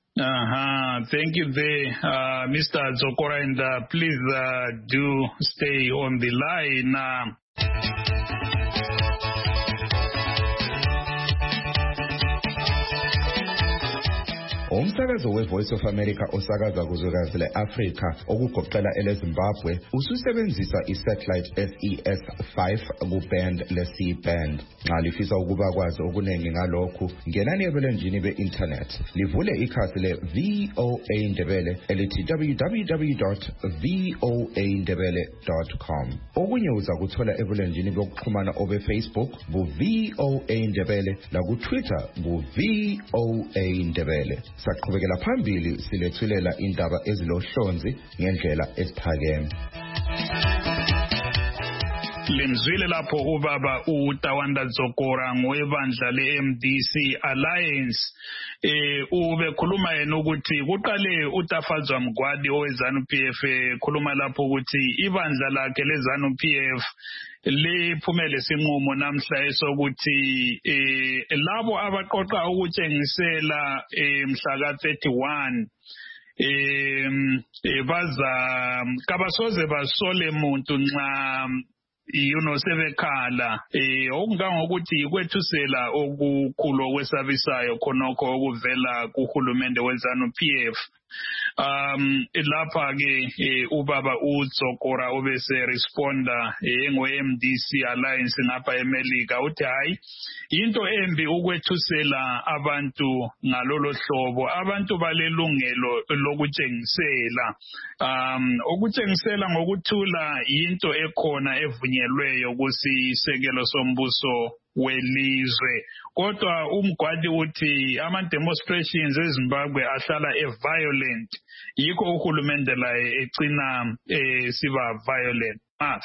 Thank you there, Mr. Dzokora, and please do stay on the line. Umsakazo we-Voice of America osakaza kuzwekazi le-Afrika okugoqela ele-Zimbabwe ususebenzisa i-satellite SES-5 ku-band le-C-band. Nxa lifisa ukuba kwazi okuningi ngalokhu, ngenani ebulenjini be-internet livule ikhasi le-VOA Ndebele elithi www.voandebele.com. Okunye uzakuthola ebulenjini bokuxhumana obe-Facebook bu-VOA Ndebele laku-Twitter bu-VOA Ndebele. Saqhubekela phambili silethulela indaba ezilohlonzi ngendlela esiphakeme. Limzwile lapho ubaba uTawanda Dzokora ngowebandla le-MDC Alliance ubekhuluma yena ukuthi kuqale uTafadzwa Mgwadi oweZANU-PF khuluma lapho ukuthi ibandla lakhe leZANU-PF liphumele sinqumo namhla esokuthi labo abaqoqa ukutshengisela mhla ka-31 kabasoze basole muntu nxa sebekhala okungangokuthi yikwethusela okukhulu okwesabisayo khonokho okuvela kuhulumende weZANU-PF. Lapha-ke ubaba uDzokora obese responda ngo-MDC Alliance ngapha eMelika uthi hayi into embi ukwethusela abantu ngalolo hlobo, abantu balelungelo lokutshengisela ukutshengisela ngokuthula into ekhona evunyelweyo kusisekelo sombuso welizwe. Kodwa uMgwadi uthi ama-demonstrations eZimbabwe ahlala violent, yikho uhulumende laye ecina siba violent.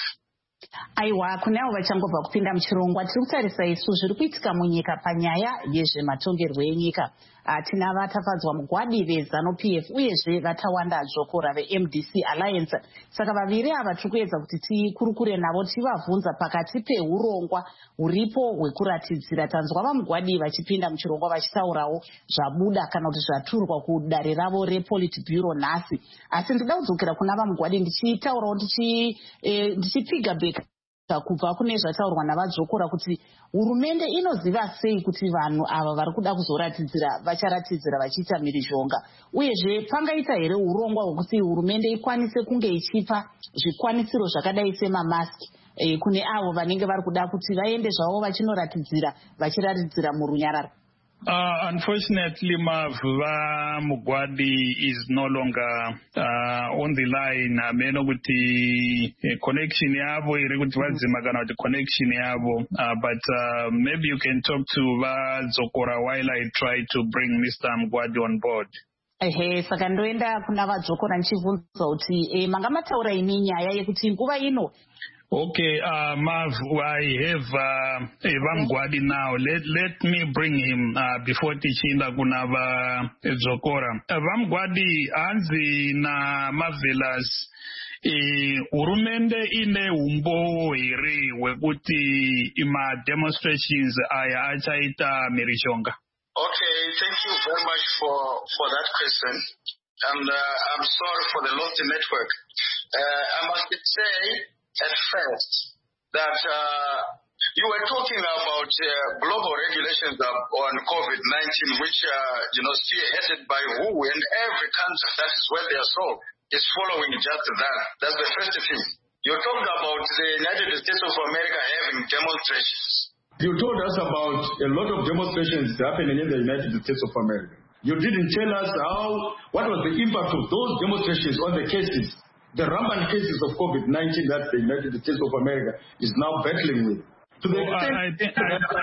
Aiwa, kuneavo vachangobva kupinda muchirongwa tiri kutarisa isu zviri kuitika munyika panyaya yezvematongerwo enyika. Tina vaTafadzwa Mugwadi veZANU-PF uyezve vaTawanda Dzokora veMDC Alliance. Saka vaviri ava tiri kuedza kuti tikurukure navo tivabvunza pakati peurongwa huripo hwekuratidzira. Tanzwa vaMugwadi vachipinda muchirongwa vachitaurawo zvabuda kana kuti zvaturwa kudare ravo rePolitburo nhasi. Asi ndinoda kudzokera kuna vaMugwadi ndichitaurawo ndichipiga beka kubva kune zvataurwa navadzokora kuti hurumende inoziva sei kuti vanhu ava vari kuda kuzoratidzira vacharatidzira vachiita mhirizhonga, uyezve pangaita here urongwa hwekuti hurumende ikwanise kunge ichipa zvikwanisiro zvakadai semamaski kune avo vanenge vari kuda kuti vaende zvavo vachiratidzira murunyararo. Unfortunately, Mavva Mugwadi is no longer on the line. Ameno kuti connection yabo iri kuti vadzima kana kuti connection yabo. But maybe you can talk to Dzokora while I try to bring Mr. Mugwadi on board. Saka ndoenda kuna vaDzokora ndichibvunza kuti manga mataura ini nyaya yekuti nguva ino. Okay, Mav, I have Vamgwadi now. Let me bring him before Tichinda Kunava Dzokora. Vamgwadi anzi na marvelous. Urumende ine umbo iri wekuti ima demonstrations aya achaita mirishonga. Okay, thank you very much for that question. And I'm sorry for the lost network. I must say at first that you were talking about global regulations on COVID-19, which spearheaded by WHO, and every country that is where they are sold is following just that. That's the first thing. You talked about the United States of America having demonstrations. You told us about a lot of demonstrations happening in the United States of America. You didn't tell us what was the impact of those demonstrations on the cases, the rampant cases of COVID-19 that the United States of America is now battling with. To the extent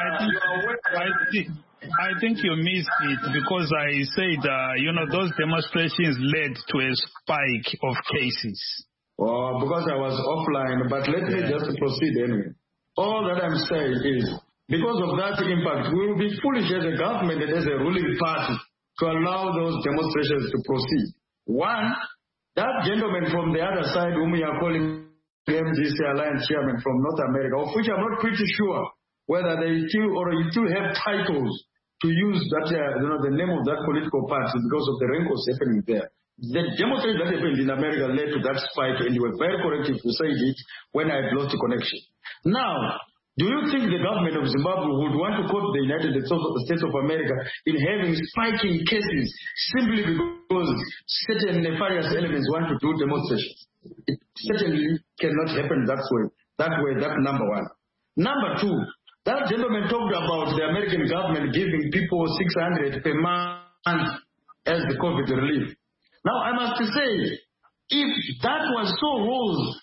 I think you missed it because I said, those demonstrations led to a spike of cases. Oh, because I was offline, but let me just proceed anyway. All that I'm saying is, because of that impact, we will be foolish as a government and as a ruling party to allow those demonstrations to proceed. One, that gentleman from the other side, whom we are calling MDC Alliance chairman from North America, of which I'm not pretty sure whether they still have titles to use that, the name of that political party because of the wrinkles happening there. The demonstration that happened in America led to that spike, and you were very correct if you said it when I had lost the connection. Now, Do you think the government of Zimbabwe would want to quote the United States of America in having spiking cases simply because certain nefarious elements want to do demonstrations? It certainly cannot happen that way. That's number one. Number two, that gentleman talked about the American government giving people $600 per month as the COVID relief. Now, I must say, if that was so rose,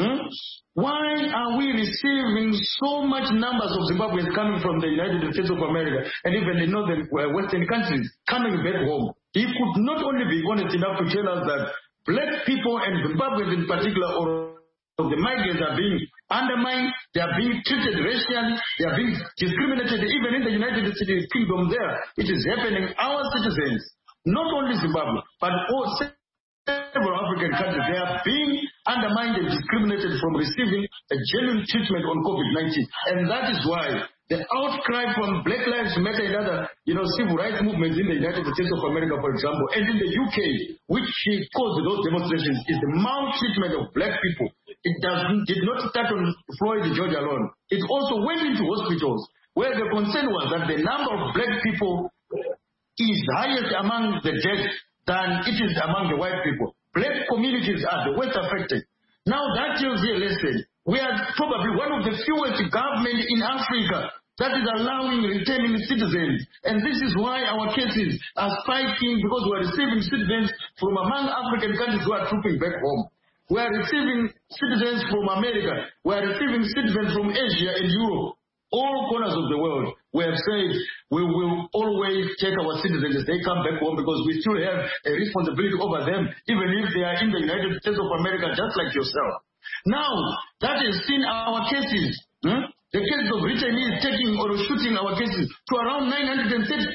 why are we receiving so much numbers of Zimbabweans coming from the United States of America and even the northern Western countries coming back home? He could not only be honest enough to tell us that black people and Zimbabweans in particular, or the migrants, are being undermined, they are being treated racially, they are being discriminated even in the United States Kingdom there. It is happening. Our citizens, not only Zimbabwe, but all several African countries, they are being undermined and discriminated from receiving a genuine treatment on COVID-19. And that is why the outcry from Black Lives Matter and other, civil rights movements in the United States of America, for example, and in the UK, which caused those demonstrations, is the maltreatment of black people. It did not start on Floyd George alone. It also went into hospitals where the concern was that the number of black people is highest among the dead than it is among the white people. Black communities are the worst affected. Now that tells you a lesson. We are probably one of the fewest governments in Africa that is allowing returning citizens. And this is why our cases are spiking, because we are receiving citizens from among African countries who are trooping back home. We are receiving citizens from America. We are receiving citizens from Asia and Europe. All corners of the world, we have said we will always take our citizens as they come back home, because we still have a responsibility over them, even if they are in the United States of America, just like yourself. Now, that has seen our cases, the cases of returnees taking or shooting our cases to around 926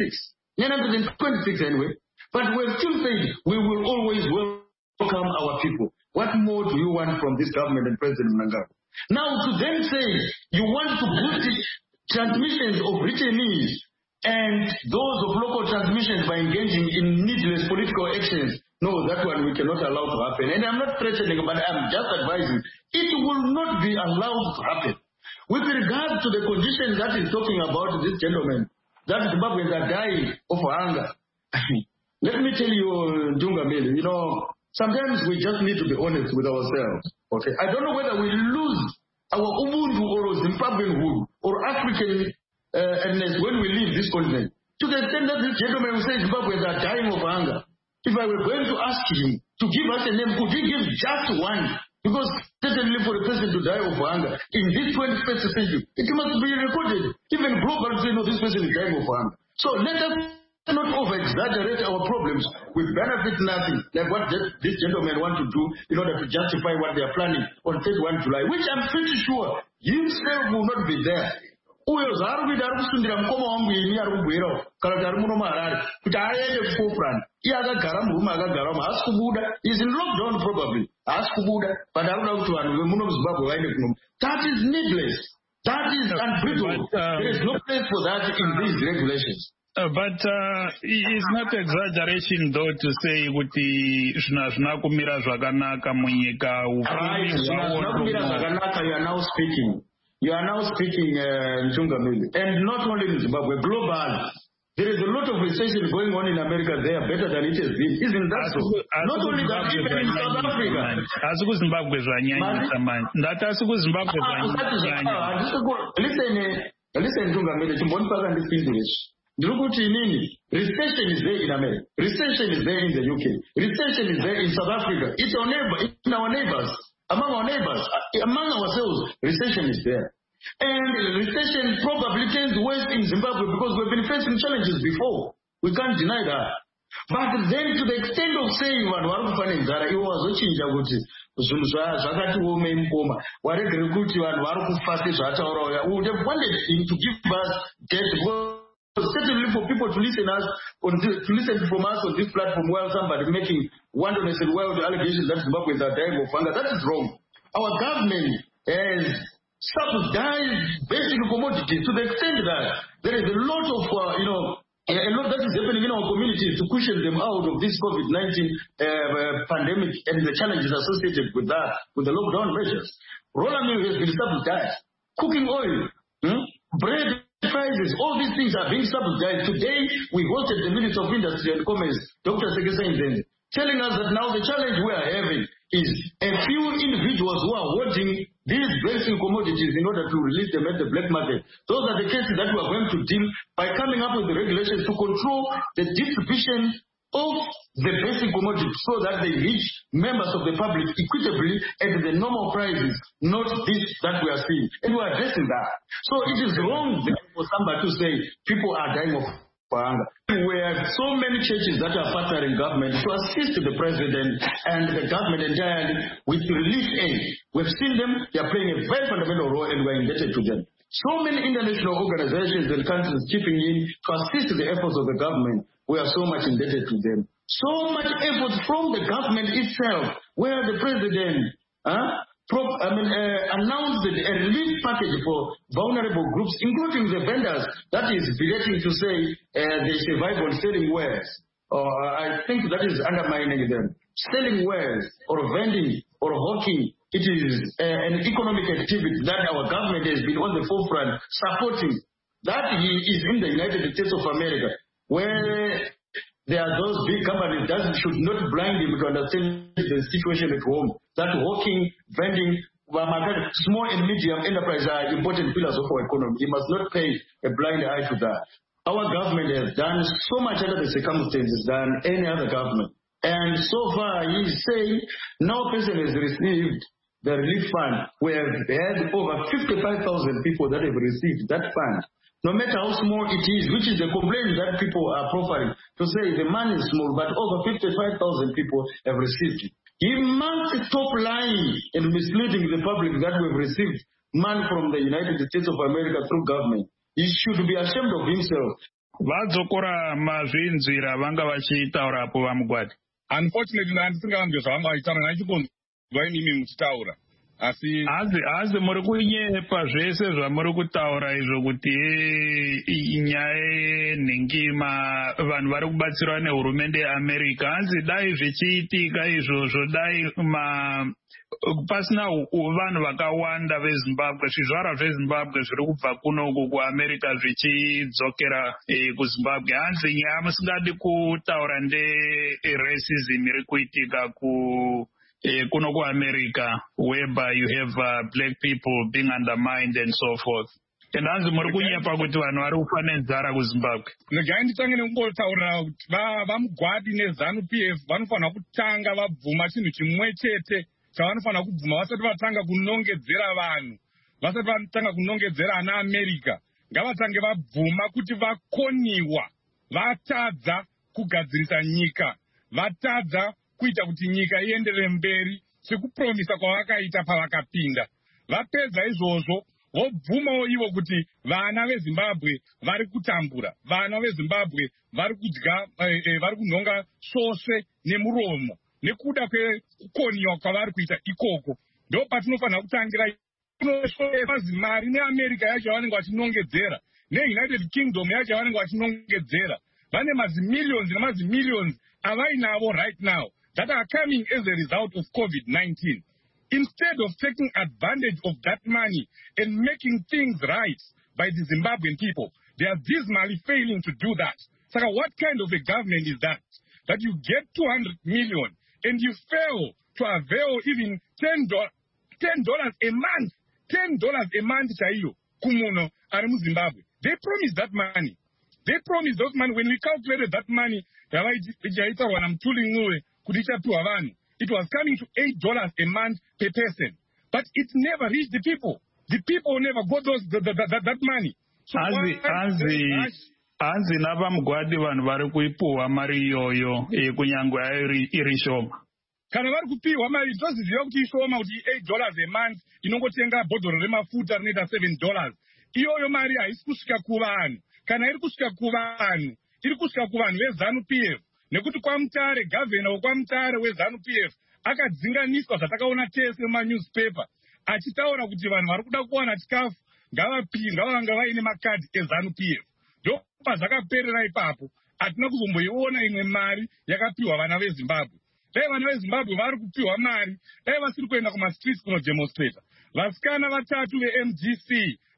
anyway. But we have still said we will always welcome our people. What more do you want from this government and President Mnangagwa? Now, to then say you want to boost transmissions of returnees and those of local transmissions by engaging in needless political actions, no, that one we cannot allow to happen. And I'm not threatening, but I'm just advising. It will not be allowed to happen. With regard to the conditions that he's talking about, this gentleman, that Zimbabweans are dying of hunger. Let me tell you, Dungamili, sometimes we just need to be honest with ourselves. Okay, I don't know whether we lose our Ubuntu or Zimbabweanhood or African-ness when we leave this continent. To the extent that this gentleman who says Zimbabweans are dying of hunger, if I were going to ask him to give us a name, could he give just one? Because certainly for a person to die of hunger in this 21st century, it must be recorded. Even global say, no, this person is dying of hunger. So let us not over-exaggerate our problems. We benefit nothing, like what this gentleman want to do in order to justify what they are planning on 31 July, which I'm pretty sure himself will not be there. Uyo zarukuita ari kusundira mukoma wangu ini ari kubwirawo kana kuti ari muno muHarare kuti aende kuFortran. Iye akagara murume akagaramo haasi kubuda. Is in lockdown probably. Haasi kubuda. But arikuda kuti vanhu vemuno muZimbabwe vaende kuno. That is needless. That is unbreathable. There is no place for that in these regulations. But it's not exaggeration though to say kuti zvina kumira zvakanaka munyika. Kumira zvakanaka, you are now speaking. You are now speaking, Ntungamili. And not only in Zimbabwe, global. There is a lot of recession going on in America there, better than it has been. Isn't that so? Not only that, even in South Africa. Listen, Ntungamili, chimbonipaka ndipindireshi. Ndikuti inini, recession is there in America. Recession is there in the UK. Recession is there in South Africa. It's our neighbor, in our neighbors. Among our neighbors, among ourselves, recession is there. And recession probably turns worse in Zimbabwe because we've been facing challenges before. We can't deny that. But then to the extent of saying vanhu vari kufana nzara, iwo wazochinja kuti zvinhu zvakati omei mukoma, waregere kuti vanhu vari kufa sezvataura. We would have wanted him to give us death, certainly for people to listen from us on this platform while somebody making wilderness and wild allegations that Zimbabweans are dying of hunger. That is wrong. Our government has subsidized basic commodities to the extent that there is a lot of, a lot that is happening in our communities to cushion them out of this COVID-19 pandemic and the challenges associated with that, with the lockdown measures. Roller milk has been subsidized. Cooking oil bread prices, all these things are being subsidized. Today, we hosted the Minister of Industry and Commerce, Dr. Sekesa Nzende, telling us that now the challenge we are having is a few individuals who are holding these basic commodities in order to release them at the black market. Those are the cases that we are going to deal by coming up with the regulations to control the distribution of the basic commodities so that they reach members of the public equitably at the normal prices, not this that we are seeing. And we are addressing that. So it is wrong for somebody to say people are dying of hunger. We have so many churches that are partnering government to assist the president and the government entirely with relief aid. We've seen them, they are playing a very fundamental role and we're indebted to them. So many international organizations and countries chipping in to assist the efforts of the government. We are so much indebted to them. So much effort from the government itself, where the president announced a relief package for vulnerable groups, including the vendors, that is beginning to say they survive on selling wares. I think that is undermining them. Selling wares or vending or hawking, it is an economic activity that our government has been on the forefront supporting. That is in the United States of America, where there are those big companies that should not blind him to understand the situation at home. That hawking, vending, small and medium enterprises are important pillars of our economy. He must not pay a blind eye to that. Our government has done so much under the circumstances than any other government. And so far, he is saying no person has received the relief fund. We have had over 55,000 people that have received that fund. No matter how small it is, which is the complaint that people are profiling, to say the money is small, but over 55,000 people have received it. He must stop lying and misleading the public that we've received money from the United States of America through government. He should be ashamed of himself. Unfortunately, handisingamve zvavanga vaitaura nachikonzwa inimi muchitaura asi muri kunyepa zvese zvamuri kutaura izvo kuti nyaya yenhingima vanhu vari kubatsirwa nehurumende yeAmerica. Hanzi dai zvichiitika izvozvo, dai pasina vanhu vakawanda veZimbabwe, zvizvarwa zveZimbabwe zviri kubva kuno kuAmerica zvichidzokera kuZimbabwe, hanzi nyaya musingadi kutaura nde-racism iri kuitika kuno kuAmerica, whereby you have black people being undermined and so forth. And hanzi muri kunyepa kuti vanhu vari kufa nenzara kuZimbabwe. Negai nditange nekungotaurira kuti vamugwadi neZANU-PF vanofanira kutanga vabvuma chinhu chimwe chete chavanofanira kubvuma vasati vatanga kunongedzera vanhu, vasati vatanga kunongedzera ana America. Ngavatange vabvuma kuti vakoniwa, vatadza kugadzirisa nyika, vatadza kuita kuti nyika ienderere mberi sekupromisa kwavakaita pavakapinda. Vapedza izvozvo vobvumawo ivo kuti vana veZimbabwe vari kutambura, vana veZimbabwe vari kudya, vari kunhonga svosve nemuromo nekuda kwekukoniwa kwavari kuita ikoko. Ndo patinofanira kutangira kunosheva mari neAmerica yacho yavanenge vachinongedzera, neUnited Kingdom yacho yavanenge vachinongedzera. Vane mazimillions namazimillions avainavo right now that are coming as a result of COVID-19. Instead of taking advantage of that money and making things right by the Zimbabwean people, they are dismally failing to do that. So what kind of a government is that? That you get 200 million and you fail to avail even $10 a month. $10 a month chaiyo kumuno ari muZimbabwe. They promised that money. They promised those money. When we calculated that money, it was coming to $8 a month per person. But it never reached the people. The people never got that money. So hanzi navamugwadi vanhu vari kuipuhwa mari iyoyo kunyangwe iri shoma. Kana vari kupiwa mari toziziva kuti ishoma, kuti $8 a month inongotenga bhodhoro remafuta rinoita $7. Iyoyo mari haisi kusvika kuvanhu. Kana iri kusvika kuvanhu, iri kusvika kuvanhu veZANU-PF. Nekuti kwaMutare, gavhena weKwaMutare weZANU-PF akadzinganiswa zvatakaona tese mumanewspaper achitaura kuti vanhu vari kuda kuwana chikafu ngavanga vaine makadhi eZANU-PF. Ndo pazvakaperera ipapo. Hatina kuzomboiona imwe mari yakapiwa vana veZimbabwe. Dai vana veZimbabwe vari kupiwa mari, dai vasiri kuenda kumastreets kunodemonstrata. Vasikana vatatu veMGC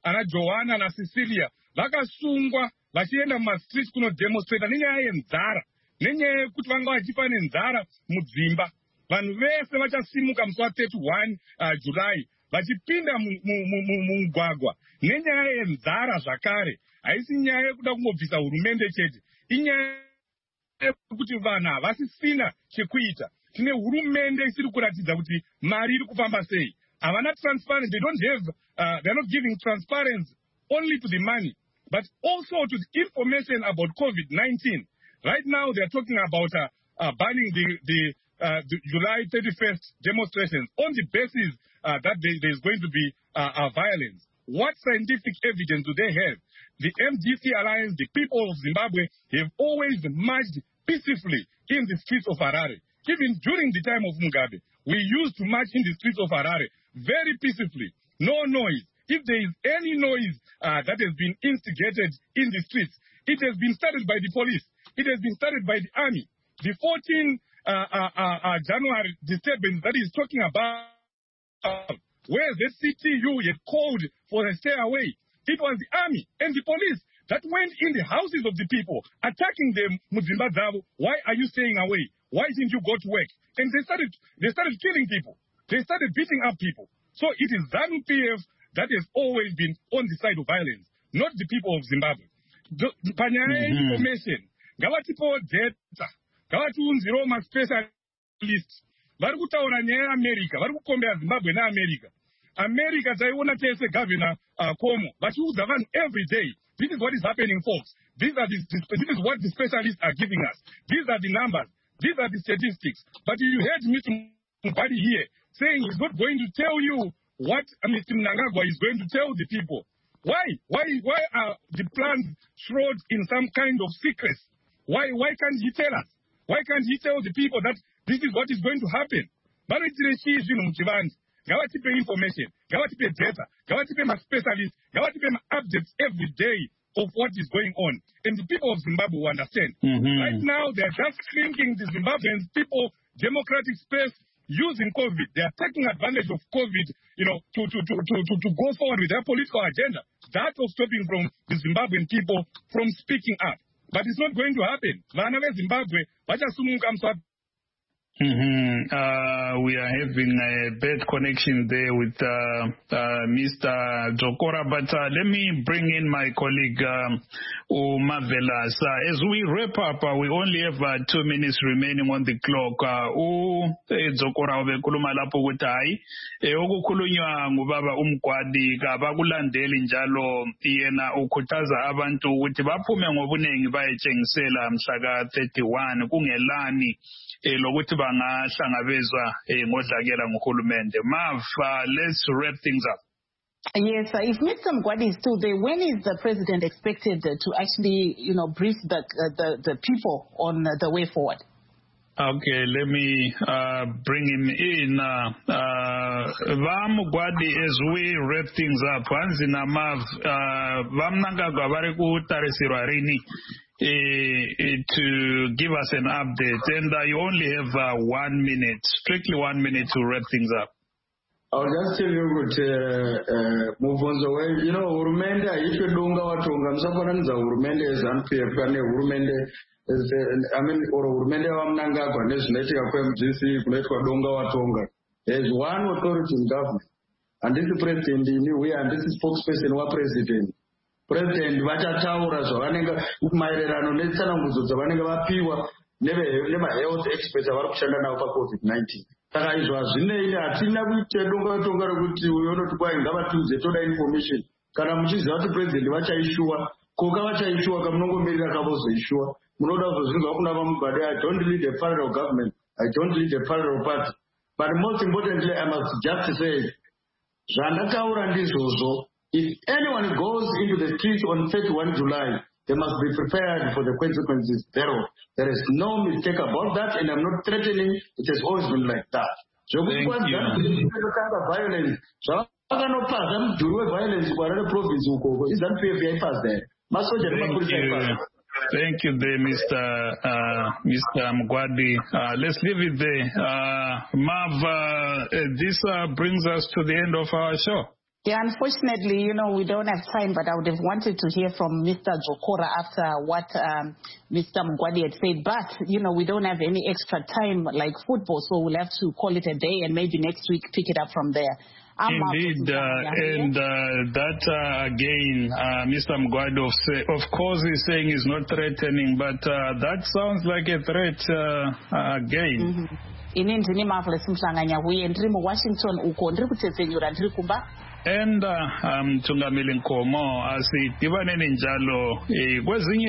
ana Johanna naCecilia vakasungwa vachienda mumastreets kunodemonstrata nenyaya yenzara, nenyaya yekuti vanga vachifa nenzara mudzimba. Vanhu vese vachasimuka musi wa31 July vachipinda mumugwagwa nenyaya yenzara zvakare. Haisi nyaya yekuda kungobvisa hurumende chete, inyaya yekuti vanhu havasisina chekuita. Tine hurumende isiri kuratidza kuti mari iri kufamba sei. Havana transparency. They don't have, they're not giving transparency only to the money, but also to the information about COVID-19. Right now, they're talking about banning the July 31st demonstrations on the basis that there's going to be violence. What scientific evidence do they have? The MDC Alliance, the people of Zimbabwe, have always marched peacefully in the streets of Harare. Even during the time of Mugabe, we used to march in the streets of Harare very peacefully. No noise. If there is any noise that has been instigated in the streets, it has been started by the police. It has been started by the army. The 14 January disturbance that he's talking about, where the CTU had called for a stay away, it was the army and the police that went in the houses of the people, attacking them. Muzimbabwe, why are you staying away? Why didn't you go to work? And they started killing people. They started beating up people. So it is ZANU-PF that has always been on the side of violence, not the people of Zimbabwe. Panyaya information, ngavatipo data, ngavatiunzirewo ma-specialist. Vari kutaura nyaya America, vari kukombera Zimbabwe naAmerica. America taiona tese Governor Cuomo, vachiudza vanhu every day. This is what is happening, folks. This is what the specialists are giving us. These are the numbers. These are the statistics. But you heard Mr. Mugwadi here saying he's not going to tell you what Mr. Mnangagwa is going to tell the people. Why are the plans shrouded in some kind of secret? Why can't he tell us? Why can't he tell the people that this is what is going to happen? Gavatipe information, gavatipe data, gavatipe specialists, gavatipe updates every day of what is going on. And the people of Zimbabwe will understand. Right now, they're just shrinking the Zimbabwean people democratic space using COVID. They are taking advantage of COVID, to go forward with their political agenda. That was stopping from the Zimbabwean people from speaking up. But it's not going to happen. Zimbabwe, we are having a bad connection there with Mr. Dzokora, but let me bring in my colleague Marvelous. As we wrap up, we only have 2 minutes remaining on the clock. Dzokora ubekhuluma lapho ukuthi hayi okukhulunywa ngubaba uMgwadi kabakulandeli njalo yena ukhuthaza abantu ukuthi baphume ngobunengi bayetshengisela mhla ka-31 kungelani lokuthi bangahlangabezwa ngodlakela nguhulumende. Mav, let's wrap things up. Yes, if Mr. Mgwadi is still there, when is the president expected to actually, brief the people on the way forward? Okay, let me bring him in. Mgwadi, as we wrap things up, Hanzina Mav, Vamnangagwa vari kutarisirwa rini to give us an update, and you only have 1 minute, strictly 1 minute to wrap things up. I'll just tell you what, move on the way. Hurumende haitwe donga watonga, musafananidza hurumende yeZANU-PF pane hurumende, hurumende yaMnangagwa nezvinoitika kweMDC kunoitwa donga watonga. There's one authority in government, and this is president inuya, and this is spokesperson wapresident. President vachataura zvavanenge maererano netsanangudzo dzavanenge vapiwa neva-health experts avari kushanda navo paCovid-19. Saka izvo hazvinei, hatina kuita donga rekuti uyo unoti kwai ngavatiudze toda information. Kana muchiziva kuti president vachaishuwa, koka vachaishuwa kamunongomirira kavozoishuwa. Munoda kuzozvinzwa kuna vaMugwadi, I don't lead a parallel government, I don't lead a parallel party. But most importantly, I must just say, zvandataura ndizvozvo. If anyone goes into the streets on 31 July, they must be prepared for the consequences thereof. There is no mistake about that, and I'm not threatening. It has always been like that. So Thank you. Violence. So violence province is that Thank you there, Mr. Mgwadi. Let's leave it there. Mav, this brings us to the end of our show. Yeah, unfortunately, we don't have time, but I would have wanted to hear from Mr. Jokora after what Mr. Mugwadi had said. But, we don't have any extra time like football, so we'll have to call it a day and maybe next week pick it up from there. Indeed, and that again, Mr. Mugwadi, of course, he's saying he's not threatening, but that sounds like a threat again. Ini ndini Marvelous Mhlanganya huye ndiri muWashington uko ndiri kutedzenyura ndiri kumba. And Mtungamili Nkomo, asitibane njalo kwezinye